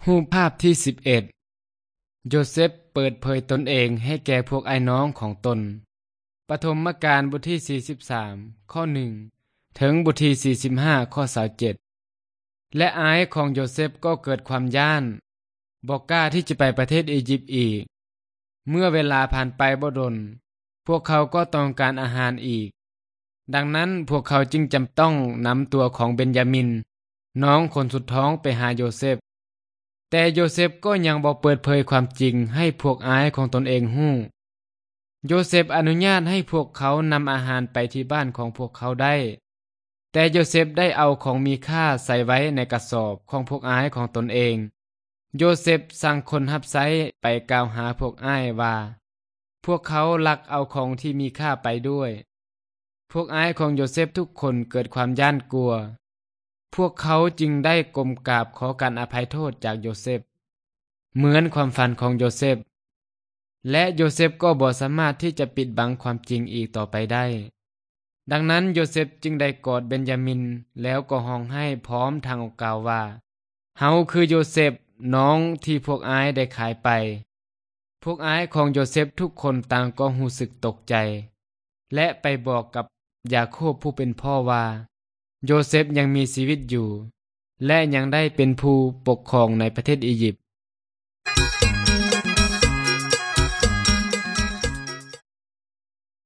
รูปภาพที่11โยเซฟเปิดเผยตนเองให้แก่พวกไอ้น้องของตนปฐมกาลบทที่43ข้อ1ถึงบทที่45ข้อ27และอายของโยเซฟก็เกิดความย่านบอกกล้าที่จะไปประเทศอียิปต์อีกเมื่อเวลาผ่านไปบ่ดนพวกเขาก็ต้องการอาหารอีกดังนั้นพวกเขาจึงจำต้องนำตัวของเบนยามินน้องคนสุดท้องไปหาโยเซฟแต่โยเซฟก็ยังบ่เปิดเผยความจริงให้พวกอายของตนเองฮู้โยเซฟอนุญาตให้พวกเขานำอาหารไปที่บ้านของพวกเขาได้แต่โยเซฟได้เอาของมีค่าใส่ไว้ในกระสอบของพวกอายของตนเองโยเซฟสั่งคนรับใช้ไปกล่าวหาพวกอ้ายว่าพวกเขาลักเอาของที่มีค่าไปด้วยพวกอ้ายของโยเซฟทุกคนเกิดความย่านกลัวพวกเขาจึงได้ก้มกราบขอการอภัยโทษจากโยเซฟเหมือนความฝันของโยเซฟและโยเซฟก็บ่สามารถที่จะปิดบังความจริงอีกต่อไปได้ดังนั้นโยเซฟจึงได้กอดเบนยามินแล้วก็ร้องไห้พร้อมทางกล่าวว่าเฮาคือโยเซฟน้องที่พวกอ้ายได้ขายไปพวกอ้ายของโยเซฟทุกคนต่างก็รู้สึกตกใจและไปบอกกับยาโคบผู้เป็นพ่อว่าโยเซฟยังมีชีวิตอยู่และยังได้เป็นผู้ปกครองในประเทศอียิปต์